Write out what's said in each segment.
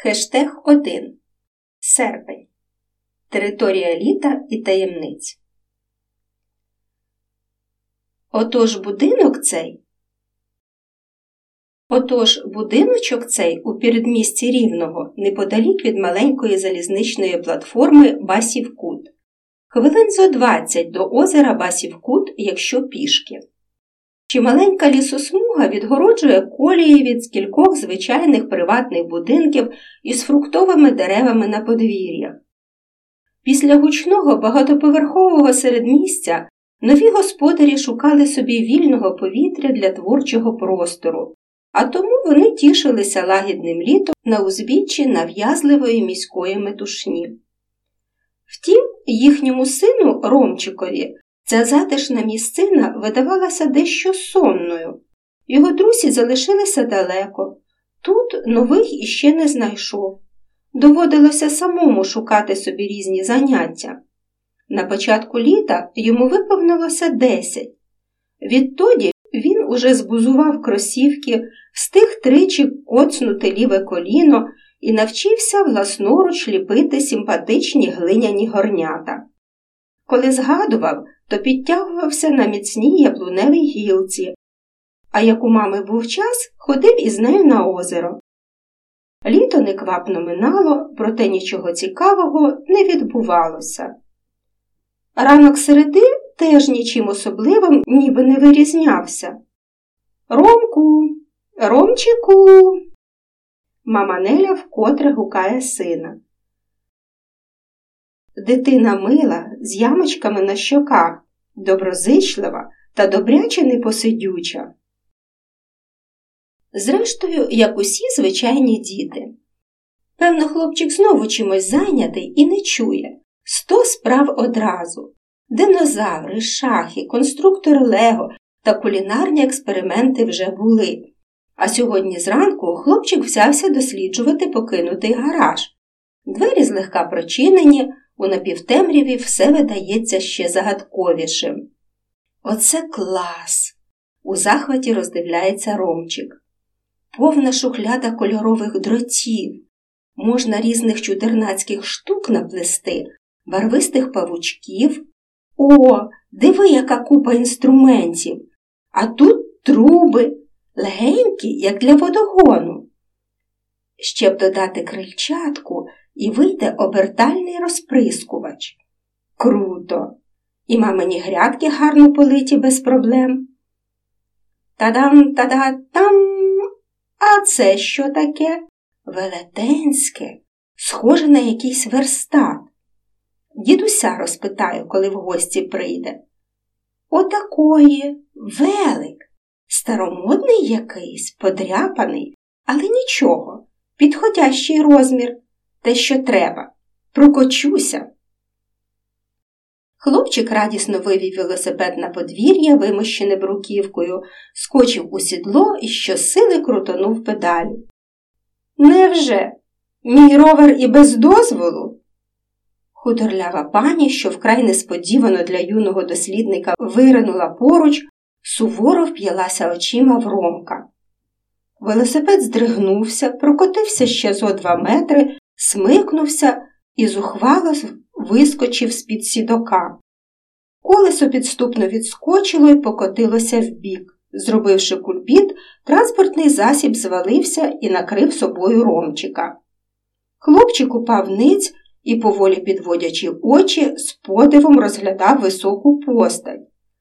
Хештег 1. Серпень. Територія літа і таємниць. Отож будиночок цей у передмісті Рівного, неподалік від маленької залізничної платформи Басів Кут. Хвилин зо 20 до озера Басів Кут, якщо пішки. Чималенька лісосмуга відгороджує колії від кількох звичайних приватних будинків із фруктовими деревами на подвір'ях. Після гучного багатоповерхового середмістя нові господарі шукали собі вільного повітря для творчого простору, а тому вони тішилися лагідним літом на узбіччі нав'язливої міської метушні. Втім, їхньому сину Ромчикові ця затишна місцина видавалася дещо сонною. Його друзі залишилися далеко. Тут нових іще не знайшов. Доводилося самому шукати собі різні заняття. На початку літа йому виповнилося 10. Відтоді він уже збузував кросівки, встиг тричі коцнути ліве коліно і навчився власноруч ліпити симпатичні глиняні горнята. Коли згадував, то підтягувався на міцній яблуневій гілці, а як у мами був час, ходив із нею на озеро. Літо неквапно минало, проте нічого цікавого не відбувалося. Ранок середи теж нічим особливим ніби не вирізнявся. «Ромку! Ромчику!» Мама Неля вкотре гукає сина. Дитина мила, з ямочками на щоках, доброзичлива та добряче непосидюча. Зрештою, як усі звичайні діти. Певно, хлопчик знову чимось зайнятий і не чує. 100 справ одразу. Динозаври, шахи, конструктор Лего та кулінарні експерименти вже були. А сьогодні зранку хлопчик взявся досліджувати покинутий гараж. Двері злегка прочинені, у напівтемряві все видається ще загадковішим. «Оце клас!» – у захваті роздивляється Ромчик. Повна шухляда кольорових дротів. Можна різних чудернацьких штук наплести, барвистих павучків. О, диви, яка купа інструментів! А тут труби, легенькі, як для водогону. Ще б додати крильчатку, і вийде обертальний розприскувач. Круто! І мамині грядки гарно политі без проблем. Та-дам-та-да-там! А це що таке? Велетенське, схоже на якийсь верстат. Дідуся розпитаю, коли в гості прийде. Отакої, велик, старомодний якийсь, подряпаний, але нічого, підходящий розмір, те, що треба, прокочуся. Хлопчик радісно вивів велосипед на подвір'я, вимощене бруківкою, скочив у сідло і щосили крутонув педалі. Невже? Мій ровер і без дозволу? Худорлява пані, що вкрай несподівано для юного дослідника виринула поруч, суворо вп'ялася очима в Ромка. Велосипед здригнувся, прокотився ще зо 2 метри, смикнувся і зухвало вискочив з-під сідока. Колесо підступно відскочило і покотилося вбік. Зробивши кульбіт, транспортний засіб звалився і накрив собою Ромчика. Хлопчик упав ниць і, поволі підводячи очі, з подивом розглядав високу постать.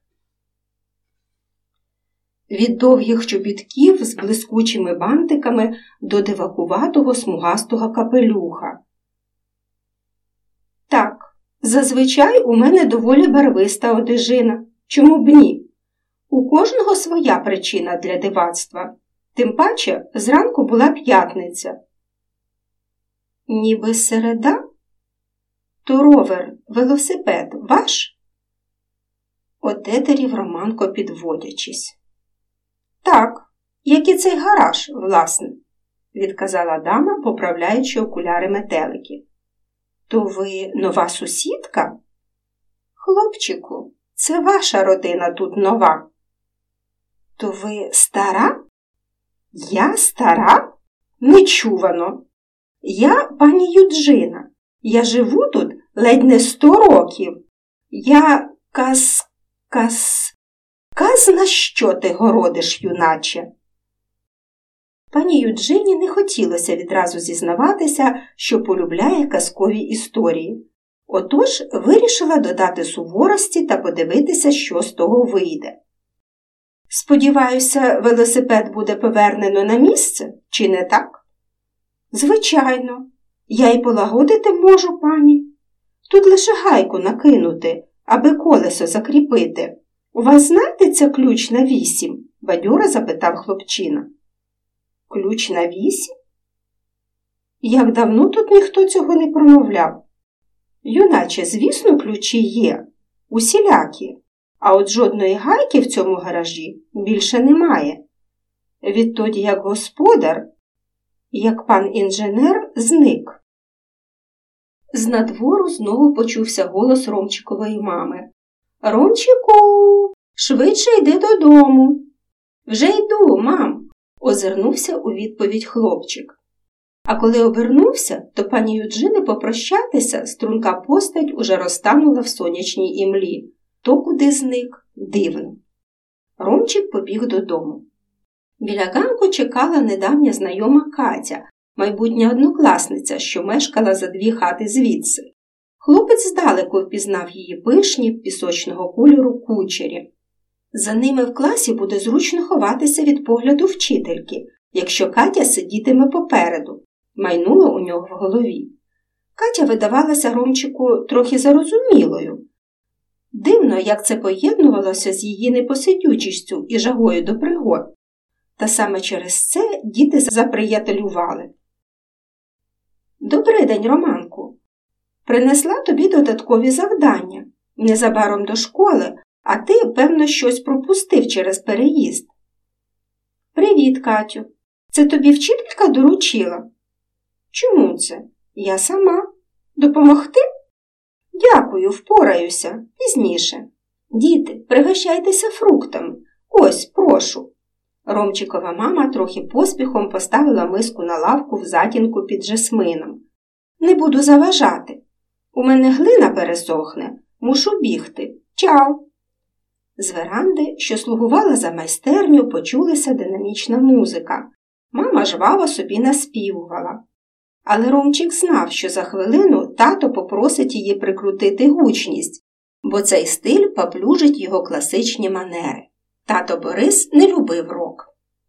Від довгих чобітків з блискучими бантиками до дивакуватого смугастого капелюха. Так, зазвичай у мене доволі барвиста одежина. Чому б ні? У кожного своя причина для дивацтва. Тим паче, зранку була п'ятниця. Ніби середа? То ровер, велосипед ваш? Отетерів Романко, підводячись. Так, як і цей гараж, власне, відказала дама, поправляючи окуляри метелики. То ви нова сусідка? Хлопчику, це ваша родина тут нова. То ви стара? Я стара? Нечувано. Я пані Юджина. Я живу тут ледь не 100 років. Я казна що ти городиш, юначе? Пані Юджині не хотілося відразу зізнаватися, що полюбляє казкові історії. Отож вирішила додати суворості та подивитися, що з того вийде. Сподіваюся, велосипед буде повернено на місце, чи не так? Звичайно. Я й полагодити можу, пані. Тут лише гайку накинути, аби колесо закріпити. У вас знайдеться ключ на 8? Бадьоро запитав хлопчина. Ключ на 8? Як давно тут ніхто цього не промовляв? Юначе, звісно, ключі є. Усілякі. А от жодної гайки в цьому гаражі більше немає. Відтоді, як господар, як пан інженер, зник. З надвору знову почувся голос Ромчикової мами. «Ромчику, швидше йди додому». «Вже йду, мам», – озирнувся у відповідь хлопчик. А коли обернувся, то пані Юджини попрощатися струнка постать уже розтанула в сонячній імлі. То куди зник – дивно. Ромчик побіг додому. Біля ганку чекала недавня знайома Катя, майбутня однокласниця, що мешкала за 2 хати звідси. Хлопець здалеку впізнав її пишні, пісочного кольору кучері. За ними в класі буде зручно ховатися від погляду вчительки, якщо Катя сидітиме попереду, майнуло у нього в голові. Катя видавалася Ромчику трохи зарозумілою. Дивно, як це поєднувалося з її непосидючістю і жагою до пригод. Та саме через це діти заприятелювали. «Добрий день, Романку. Принесла тобі додаткові завдання. Незабаром до школи, а ти, певно, щось пропустив через переїзд». «Привіт, Катю. Це тобі вчителька доручила?» «Чому це? Я сама. Допомогти?» «Дякую, впораюся. Пізніше. Діти, пригощайтеся фруктами. Ось, прошу». Ромчикова мама трохи поспіхом поставила миску на лавку в затінку під жасмином. «Не буду заважати. У мене глина пересохне. Мушу бігти. Чао!» З веранди, що слугувала за майстерню, почулася динамічна музика. Мама жваво собі наспівувала. Але Ромчик знав, що за хвилину тато попросить її прикрутити гучність, бо цей стиль поплюжить його класичні манери. Тато Борис не любив рок.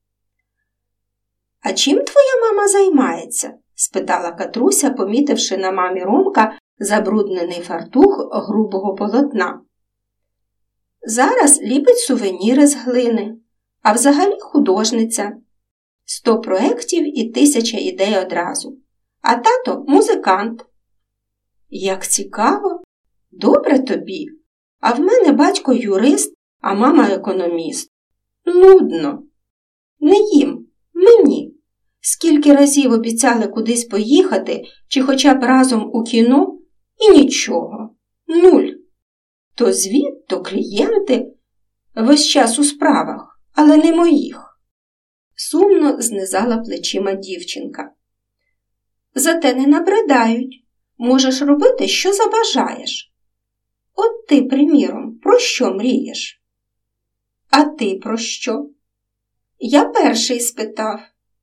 «А чим твоя мама займається?» – спитала Катруся, помітивши на мамі Ромка забруднений фартух грубого полотна. «Зараз ліпить сувеніри з глини, а взагалі художниця. 100 проєктів і 1000 ідей одразу. А тато – музикант». «Як цікаво! Добре тобі. А в мене батько юрист, а мама економіст. Нудно. Не їм, мені. Скільки разів обіцяли кудись поїхати, чи хоча б разом у кіно, і нічого. 0. То звіт, то клієнти. Весь час у справах, але не моїх». Сумно знизала плечима дівчинка. «Зате не набридають. Можеш робити, що забажаєш. От ти, приміром, про що мрієш?» «А ти про що?» «Я перший спитав».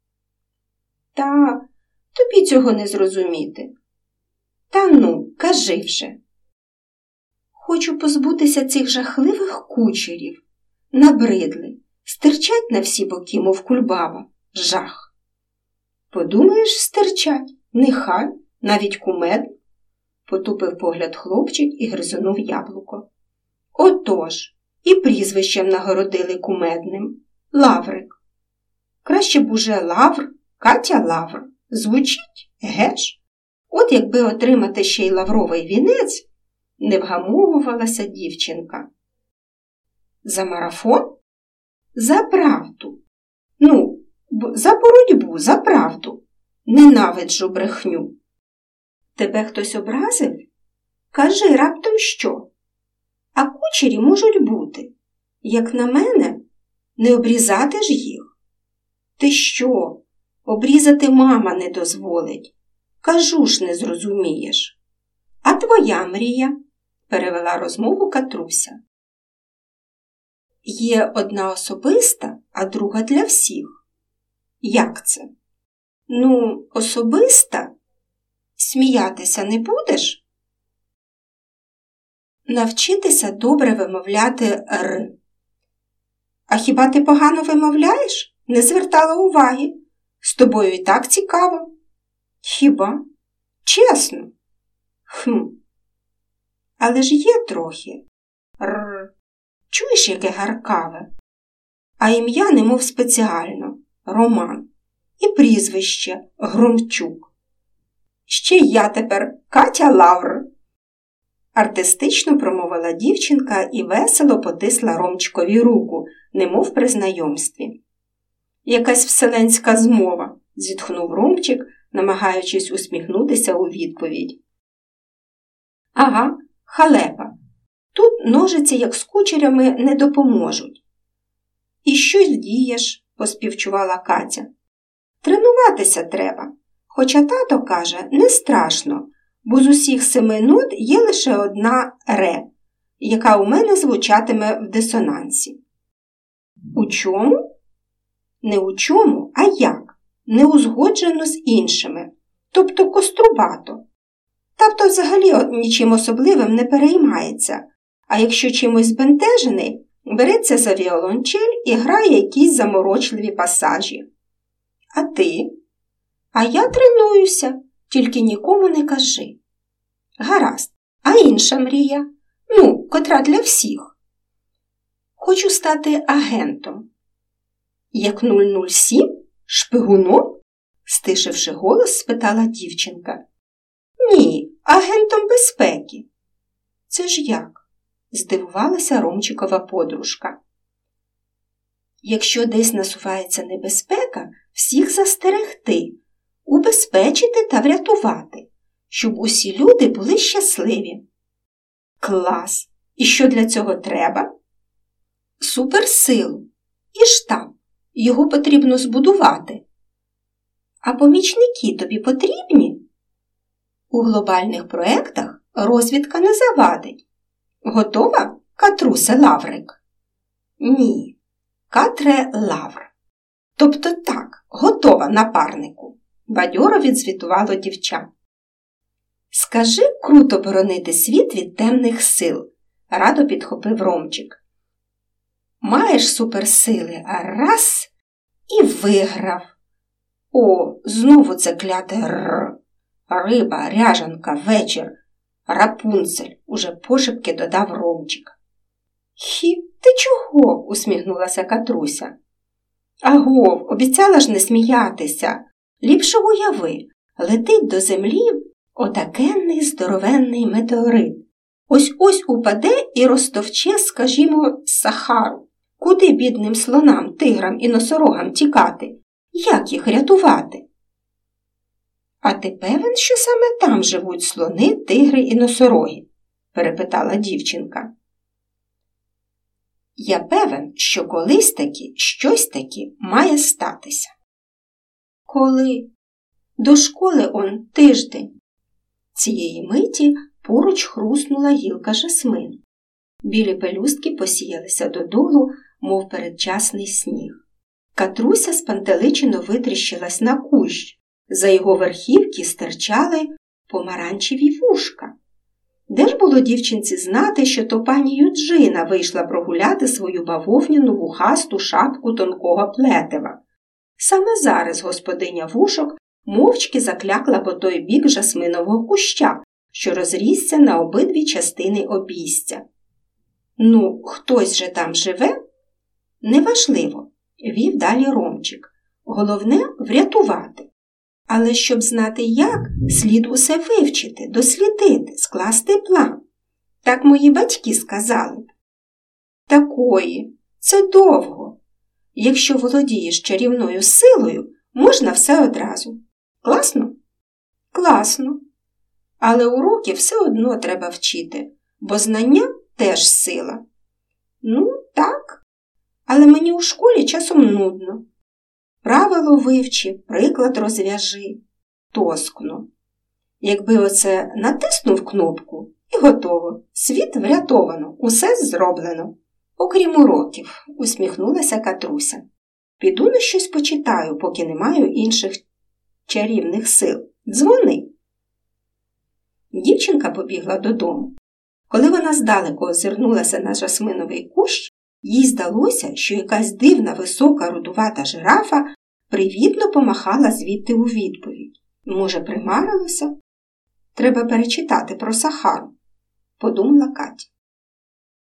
«Та, тобі цього не зрозуміти». «Та ну, кажи вже». «Хочу позбутися цих жахливих кучерів. Набридли, стирчать на всі боки, мов кульбаба. Жах». «Подумаєш, стирчать. Нехай, навіть кумедно», – потупив погляд хлопчик і гризонув яблуко. «Отож, і прізвищем нагородили кумедним. Лаврик. Краще б уже Лавр, Катя Лавр. Звучить, геш? От якби отримати ще й лавровий вінець», – не вгамовувалася дівчинка. «За марафон? За правду. Ну, за боротьбу, за правду. Ненавиджу брехню». «Тебе хтось образив? Кажи раптом що? А кучері можуть бути. Як на мене, не обрізати ж їх». «Ти що? Обрізати мама не дозволить. Кажу ж, не зрозумієш. А твоя мрія? Перевела розмову Катруся. Є одна особиста, а друга для всіх. Як це? Ну, особиста? Сміятися не будеш? Навчитися добре вимовляти «р». А хіба ти погано вимовляєш? Не звертала уваги. З тобою і так цікаво. Хіба? Чесно? Але ж є трохи. «Р». Чуєш, яке гаркаве? А ім'я немов спеціально – Роман. І прізвище – Громчук. Ще я тепер Катя Лавр. Артистично промовила дівчинка і весело потисла Ромчикові руку, немов при знайомстві. Якась вселенська змова, зітхнув Ромчик, намагаючись усміхнутися у відповідь. Ага, халепа. Тут ножиці, як з кучерями, не допоможуть. І щось вдієш, поспівчувала Катя. Тренуватися треба. Хоча тато каже, не страшно, бо з усіх 7 нот є лише одна «ре», яка у мене звучатиме в дисонансі. У чому? Не у чому, а як? Неузгоджено з іншими, тобто кострубато. Тато взагалі нічим особливим не переймається, а якщо чимось збентежений, береться за віолончель і грає якісь заморочливі пасажі. А ти? А я тренуюся, тільки нікому не кажи. Гаразд, а інша мрія? Ну, котра для всіх. Хочу стати агентом. Як 007? Шпигуном? Стишивши голос, спитала дівчинка. Ні, агентом безпеки. Це ж як? Здивувалася Ромчикова подружка. Якщо десь насувається небезпека, всіх застерегти, убезпечити та врятувати, щоб усі люди були щасливі. Клас! І що для цього треба? Суперсилу і штаб. Його потрібно збудувати. А помічники тобі потрібні? У глобальних проєктах розвідка не завадить. Готова, Катрусе Лаврик? Ні, Катре Лавр. Тобто так, готова, напарнику, бадьоро відзвітувало дівча. Скажи, круто боронити світ від темних сил, радо підхопив Ромчик. Маєш суперсили, а раз – і виграв. О, знову це кляте «р». Риба, ряжанка, вечір, Рапунцель, уже пошепки додав Ромчик. Ти чого? Усміхнулася Катруся. Агов, обіцяла ж не сміятися. Ліпше уяви, летить до землі отакенний здоровенний метеорит. Ось-ось упаде і розтовче, скажімо, Сахару. Куди бідним слонам, тиграм і носорогам тікати? Як їх рятувати? А ти певен, що саме там живуть слони, тигри і носороги? Перепитала дівчинка. Я певен, що колись таки щось таки має статися. Коли? До школи он тиждень. Цієї миті поруч хруснула гілка жасмину. Білі пелюстки посіялися додолу, мов передчасний сніг. Катруся спантеличено витріщилась на кущ. За його верхівки стирчали помаранчеві вушка. Де ж було дівчинці знати, що то пані Юджина вийшла прогуляти свою бавовняну вухасту шапку тонкого плетива? Саме зараз господиня вушок мовчки заклякла по той бік жасминового куща, що розрісся на обидві частини обійстя. Ну, хтось же там живе? Неважливо, вів далі Ромчик. Головне – врятувати. Але щоб знати як, слід усе вивчити, дослідити, скласти план. Так мої батьки сказали б. Такої, це довго. Якщо володієш чарівною силою, можна все одразу. Класно? Класно. Але уроки все одно треба вчити, бо знання теж сила. Ну, так. Але мені у школі часом нудно. Правило вивчи, приклад розв'яжи. Тоскно. Якби оце натиснув кнопку і готово, світ врятовано, усе зроблено. Окрім уроків, усміхнулася Катруся. Піду на щось почитаю, поки не маю інших чарівних сил. Дзвони. Дівчинка побігла додому. Коли вона здалеку озирнулася на жасминовий кущ, їй здалося, що якась дивна висока рудувата жирафа привітно помахала звідти у відповідь. Може, примарилося? Треба перечитати про Сахару, подумала Катя.